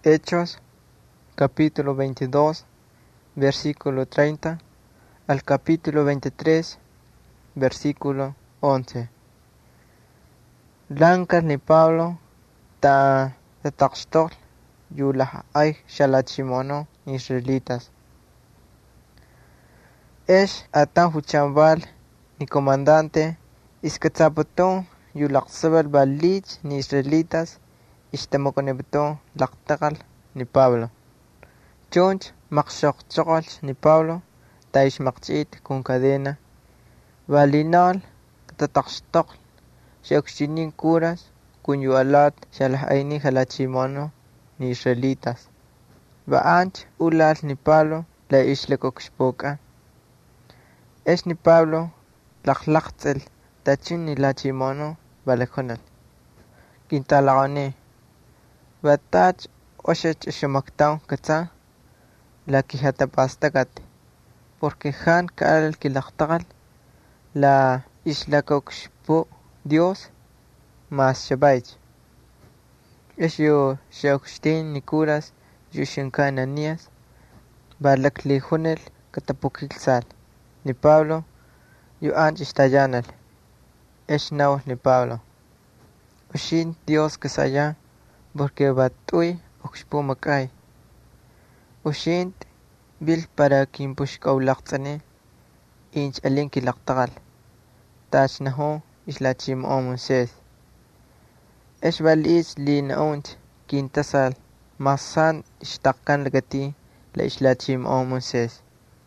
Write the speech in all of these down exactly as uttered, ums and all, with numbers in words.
Hechos, capítulo veintidós, versículo treinta, al capítulo veintitrés, versículo once. Lankas ni Pablo, ta tataqstol, yulah ay shalachimono israelitas. Esh atan huchambal ni comandante, iskatzapoto yulaqsabal balich ni israelitas, ishtamokonebeto laqtakal ni Pablo. Chunch maqshoqchoqol ni Pablo, taish maqchit con cadena, balinal tataqstoq, shakshinin curas, kunyualat shalah aini halachimono ni israelitas. Baanch ulal ni Pablo la ishlekokshpoka. Es ni Pablo laqlaqtzel tachin ni lachimono balejonal. Quintalagone. Batach oshech shamaktaun katza la kijatapastakat. Porque han kaal kilaqtagal la islakokshpo Dios mas shabaich. Es yo shaukstin ni curas yo shankananias balaklijonel katapukilsal. Ni Pablo, yo anch istayanal. Es nau ni Pablo. Ushin Dios que saya, porque batui oxpu makai. Ushin bil para quien pushka ulaqtane, inch alin kilaqtagal. Tach naho islachim omunses. Es balis li naunch quintasal, masan ishtakan lagati la islachim omunses.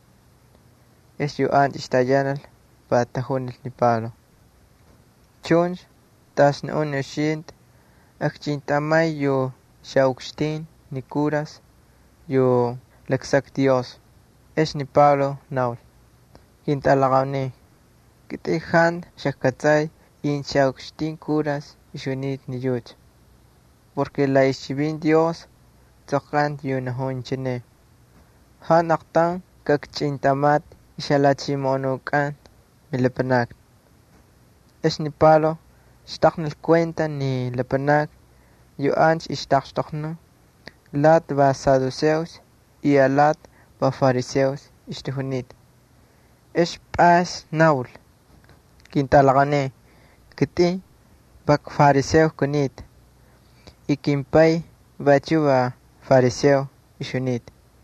Es yo anch istayanal para tajunil ni Pablo. Chunch, tas na un yoshint, akchintamay yo shaukstin ni curas, yo leksak Dios. Es ni Pablo naul. Quintalagawne, kitihan shakatzay in shaukstin curas ishunit ni yuch. Porque la ishibin Dios, tzokan yo nahon chene. Han aktan kakchintamat ishalachimonokan milepanak. Es ni Pablo, staknel cuenta ni lepanak, yo anch istakstokno, lat va saduceus y alat va fariseus istihunit. Es pas naul, quintalagane, kiti bak fariseus kunit, y kimpay bachuva fariseo ishunit.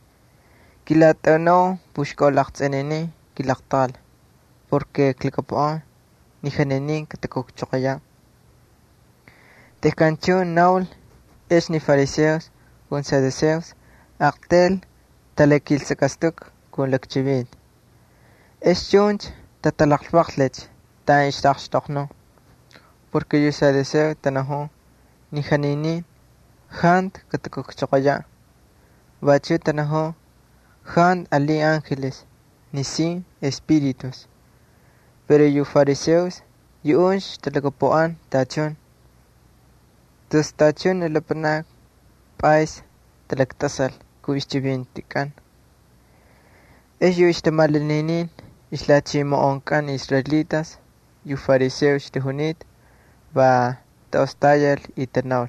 Kilatano pushko laqtsenene kilaqtal, porque klikapoan ni janenin katakokchokaya. Tekanchun naul es ni fariseos con saduceos, aktel talekilsakastuk con lakchivit. Es chunch tatalaqlwaqlech ta istakstokno, porque yo saduseo tanaho ni janenin jant katakokchokaya. Bachu tanaho jant ali ángeles, ni sin espíritus. Pero yo fariseos, yo unch talakapoan tachon. Tus tachon elapanak, pais talaktasal, kuishchivintikan. Es yo ishtamalinin, islachimo onkan israelitas, yo fariseos tehunit, va taostayal itanaul.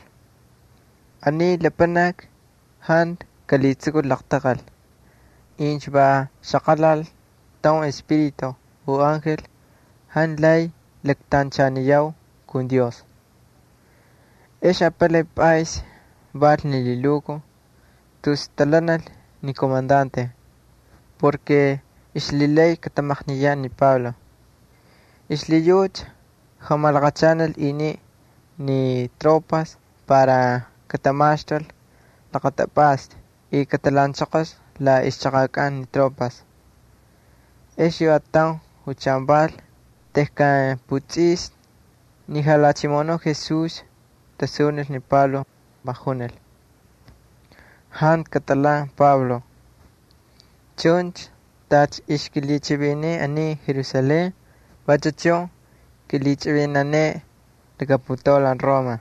Ani lapanak, han kalitsuko laktakal. Inch va shakalal, taun espíritu o ángel, han lay lectanchaniyaw con Dios. Ella pele pais bat ni liluco, tus talanal ni comandante, porque islilay katamachniyan ni Pablo. Isliyuch jamalgachanal ini ni tropas para katamashtal la katapast y katalanchakos la ischakakan ni tropas. Esyo atang huchambal tehkan putzis ni halachimono Jesús tasunes ni Pablo bajunel. Han catalán Pablo. Chunch tach ishkilichibine ani Jerusalén bachacho kilichibinane de Capitola Roma.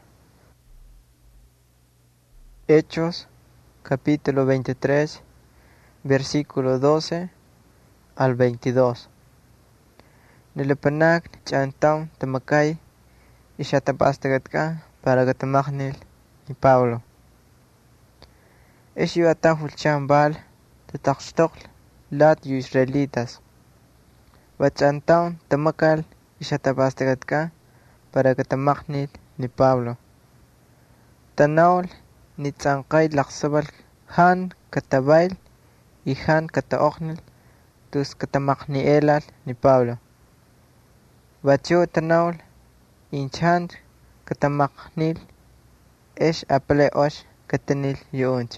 Hechos capítulo veintitrés versículo doce al veintidós. Nilapanak chantaun tamakay ishatapastagat ka para katamaknil ni Pablo. es yu atahul chambal tataqstokl lat yu israelitas. Bachantaun tamakal ishatabastagatka para katamaknil ni Pablo. Tanaul ni tzankay laksabal han katabail y han kataoknil tus katamakni elal ni Pablo. Bacho tanaul inchan katamaknil es apale osh katanil yuunch.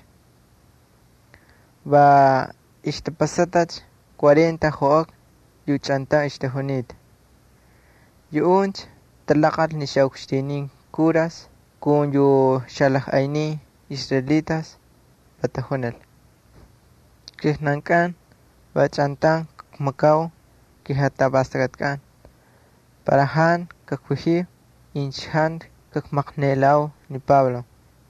Ba ishtapasatach cuarenta jook yuchanta ishtahunit. Yuunch talakal ni shaukstinin kuras kun yu shalah aini israelitas batahunel. Kihnankan bachantan makau kihatabastagatkan. Parahan kakwihi inchan kakmaknelau ni Pablo.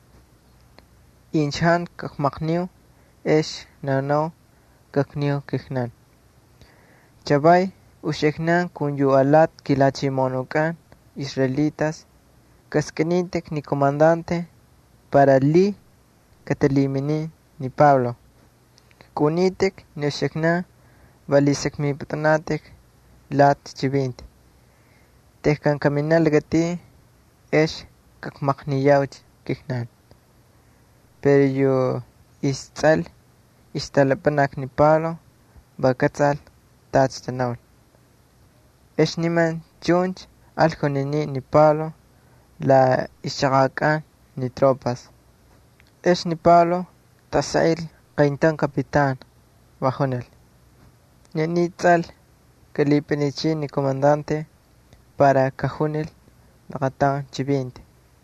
Inchan kakmakniu es nano kakniu kihnan. Chabay usheknan kun yu alat kilachimonukan israelitas kaskanitek ni comandante para li katalimini ni Pablo. Kunitek ni usheknan balisek mi patanatek lat chivint. Tehkan kaminal gati es kakmakniyauch kihnan. Pero yu istzal istalapanak ni Pablo bakatzal tachtanol. Es niman chunch aljonini ni Pablo la ishagakan ni tropas. Es ni Pablo tasail kaintan kapitan bajonel. Ni nitzal kalipenichi ni comandante para kajunil nakatan chivinte.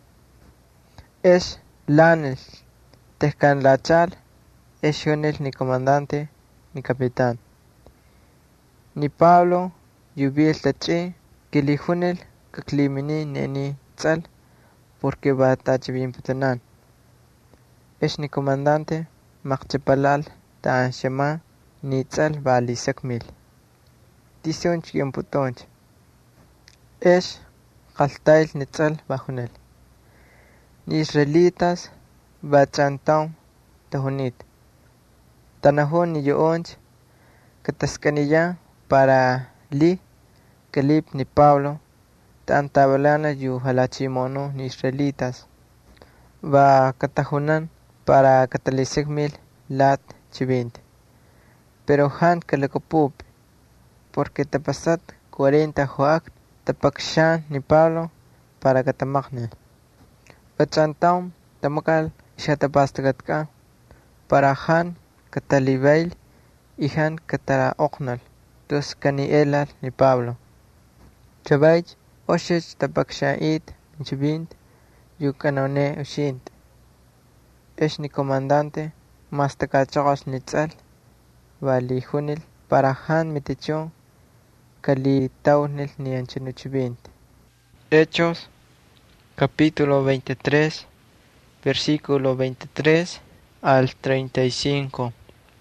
Es lanel tehkan lachal es yunel ni comandante ni capitán. Ni Pablo yubil tachi kilijunel kaklimini neni tzal porque va tachivin putanan. Es ni comandante makchapalal ta shema ni tzal vali sakmil. Tisunch yemputonch. Es kaltail ni tzal bajunel. Ni israelitas bachantaun tahunit. Tanahun ni yuonch kataskanilla para li kalip ni Pablo tan tabalana yu halachimono ni israelitas. Va katahunan para katalisekmil lat chivint. Pero han kalakopup porque tapasat cuarenta joak tapakshan ni Pablo para katamaknil. Bachantaun tamakal ishatapastagatka para han katalibail y han katara oknal tus kanielal ni Pablo. Chabay oshech tapakshait chivint yu kanone ushint. Es ni comandante mas takachogos ni tzal vali junil para han mitechon kali taunil ni anchenu chivint. Hechos capítulo veintitrés versículo veintitrés al treinta y cinco.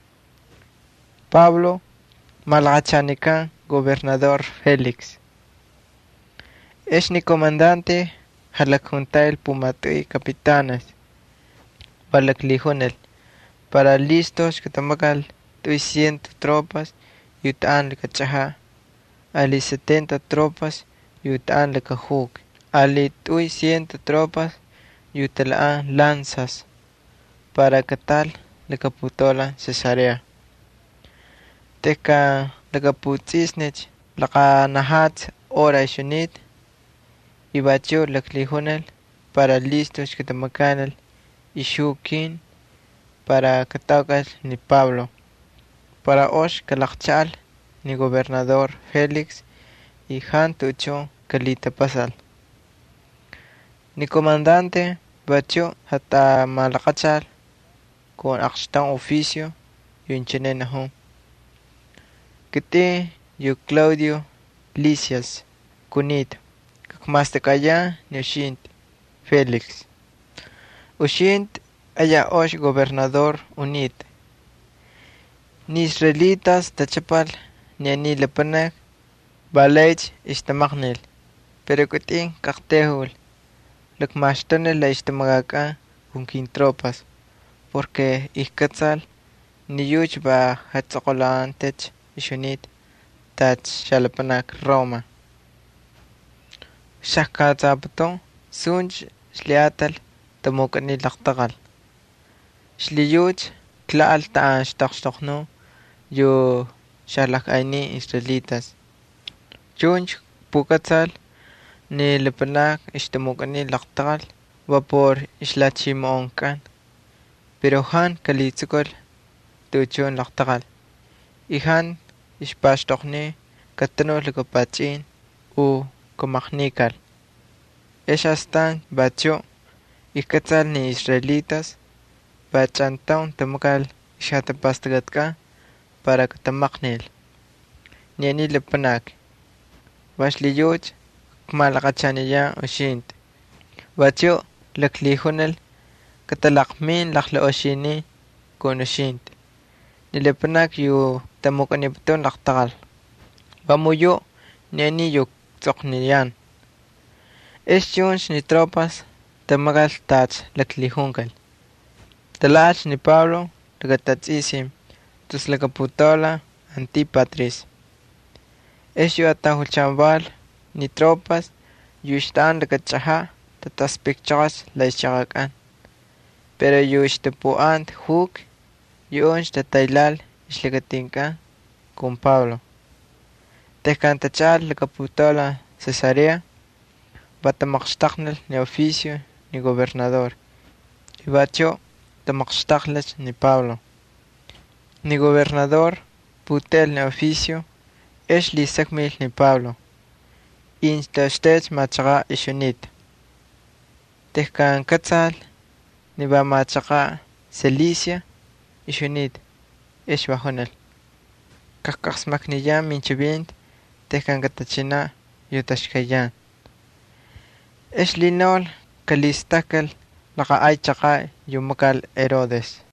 Pablo Malachanican, gobernador Félix. Es ni comandante halakjuntail pumatui capitanes. Balaklijunel. Para listos que tamakal tui ciento tropas yutan likachaha. Ali setenta tropas yutan likajuk. Ali tui ciento tropas yutalaan lanzas. Para catal likaputola Cesarea. Teka lakaputzisnech laka nahat ora ishunit ibacho laklijunel para listos que tamakanal ishukin para kataukas ni Pablo para osh kalakchal ni gobernador Félix y han tucho kalita pasal ni comandante bacho hata malakachal con akstan oficio yunchenenahu Kete yu Claudio Licias kunit kakmastakaya ni Ushint Félix. Ushint aya osh gobernador unit. Ni israelitas tachapal ni ani lapanak balech istamaknil. Pero kutin kaktehul lakmashtanel la istamagaka kunkin tropas. porque ihkatzal niyuch ba hatzokolantech ishunit tach xalapanak Roma. Xahkatzapato sunch xliatal tamukani laqtaqal. Xliyuch tlaal taan xtaqxtoqnu yu xalak ayni israelitas. Chunch pukatzal ni lapanak ixtamukani laqtaqal vapor ixlachimoonkan. Pero han kalitzukol tuchun laqtaqal. Ihan ixpaxtoqni katanu lakapachin u kamaqnikal. Eshastan bacho ihkatzal ni israelitas bachantaun tamakal ixatapastagatka para katamaqnil. Niani lapanak. Baxliyuch kmalaqachaniya uxint. Bacho laklijunal katalaqmin laqlaoxini kun uxint. Nilapanak yu tamukanipatun laqtaqal. Bamuyo niani yu tzoqniyan. Eschunch ni tropas tamagal tach laklijunkal. Talach ni Pablo lakatatzisim tus lakaputola Antipatris. Esyu atahulchambal ni tropas yu ishtan lakachaha tataspikchas la ishchakakan. Pero yu ishtapuant huk yu unch tataylal ishlakatinka con Pablo. Tehkantachal lakaputola Cesarea batamaqxtaqnal ni oficio ni gobernador. Ibacho tamaqxtaqlach ni Pablo. Ni gobernador putel ni oficio esh lisakmil ni Pablo. Instastech machaqa ishunit. Tehkankatzal ni ba machaqa Cilicia ishunit esh bajunal. Kakaqsmakniyan minchabint tehkankatachina yutashkayan. Esh linol kalistakal laqa ay chaqa yumakal Herodes.